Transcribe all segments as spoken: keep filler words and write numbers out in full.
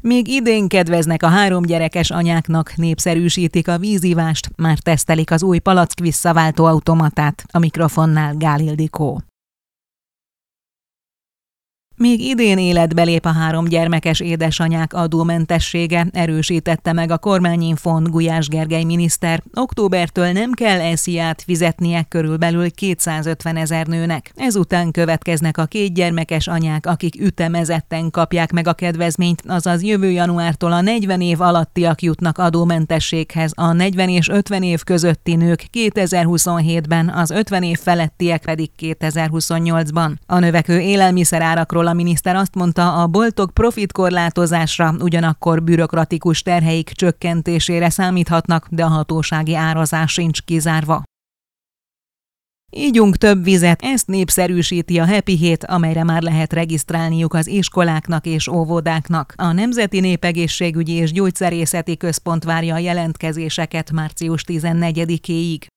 Még idén kedveznek a három gyerekes anyáknak, népszerűsítik a vízivást, már tesztelik az új palack visszaváltó automatát. A mikrofonnál Gál Ildikó. Még idén életbe lép a három gyermekes édesanyák adómentessége, erősítette meg a Kormányinfón Gulyás Gergely miniszter. Októbertől nem kell é es zé á-t fizetnie körülbelül kétszázötvenezer nőnek. Ezután következnek a két gyermekes anyák, akik ütemezetten kapják meg a kedvezményt, azaz jövő januártól a negyven év alattiak jutnak adómentességhez, a negyven és ötven év közötti nők kétezer-huszonhétben, az ötven év felettiek pedig kétezer-huszonnyolcban. A növekvő élelmiszerárakról a miniszter azt mondta, a boltok profitkorlátozásra, ugyanakkor bürokratikus terheik csökkentésére számíthatnak, de a hatósági árazás sincs kizárva. Ígyunk több vizet, ezt népszerűsíti a Happy hét, amelyre már lehet regisztrálniuk az iskoláknak és óvodáknak. A Nemzeti Népegészségügyi és Gyógyszerészeti Központ várja a jelentkezéseket március tizennegyedikéig.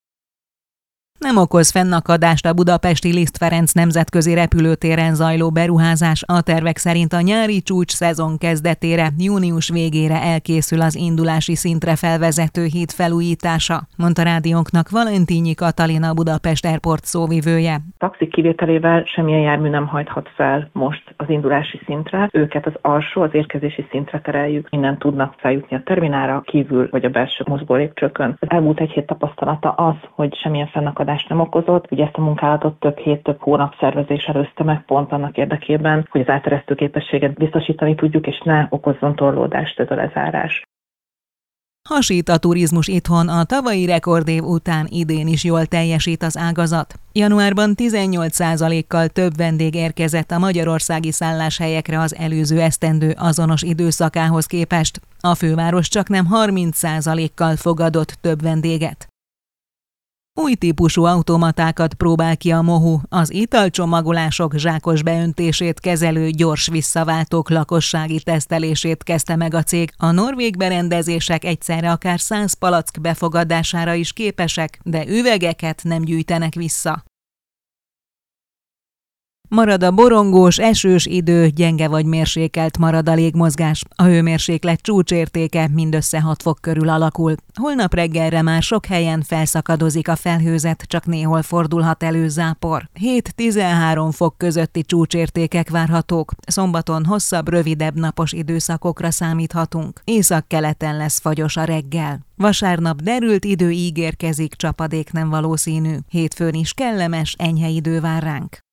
Nem okoz fennakadást a budapesti Liszt Ferenc nemzetközi repülőtéren zajló beruházás. A tervek szerint a nyári csúcs szezon kezdetére, június végére elkészül az indulási szintre felvezető híd felújítása, mondta rádiónknak Valentínyi Katalina, Budapest Airport szóvivője. Taxik kivételével semmilyen jármű nem hajthat fel most az indulási szintre. Őket az alsó, az érkezési szintre tereljük. Innen tudnak feljutni a terminálra, kívül vagy a belső mozgólépcsőkön. Az elmúlt egy hét tapasztalata az, hogy semmilyen fennakadást nem okozott. Ugye ezt a munkálatot több hét, több hónap szervezés előzte meg pont annak érdekében, hogy az áteresztő képességet biztosítani tudjuk, és ne okozzon torlódást ez a lezárás. Hasít a turizmus itthon, a tavalyi rekordév után idén is jól teljesít az ágazat. Januárban tizennyolc százalékkal több vendég érkezett a magyarországi szálláshelyekre az előző esztendő azonos időszakához képest. A főváros csaknem harminc százalékkal fogadott több vendéget. Új típusú automatákat próbál ki a MOHU, az italcsomagolások zsákos beöntését kezelő gyors visszaváltók lakossági tesztelését kezdte meg a cég. A norvég berendezések egyszerre akár száz palack befogadására is képesek, de üvegeket nem gyűjtenek vissza. Marad a borongós, esős idő, gyenge vagy mérsékelt marad a légmozgás. A hőmérséklet csúcsértéke mindössze hat fok körül alakul. Holnap reggelre már sok helyen felszakadozik a felhőzet, csak néhol fordulhat elő zápor. hét-tizenhárom fok közötti csúcsértékek várhatók. Szombaton hosszabb, rövidebb napos időszakokra számíthatunk. Északkeleten lesz fagyos a reggel. Vasárnap derült idő ígérkezik, csapadék nem valószínű. Hétfőn is kellemes, enyhe idő vár ránk.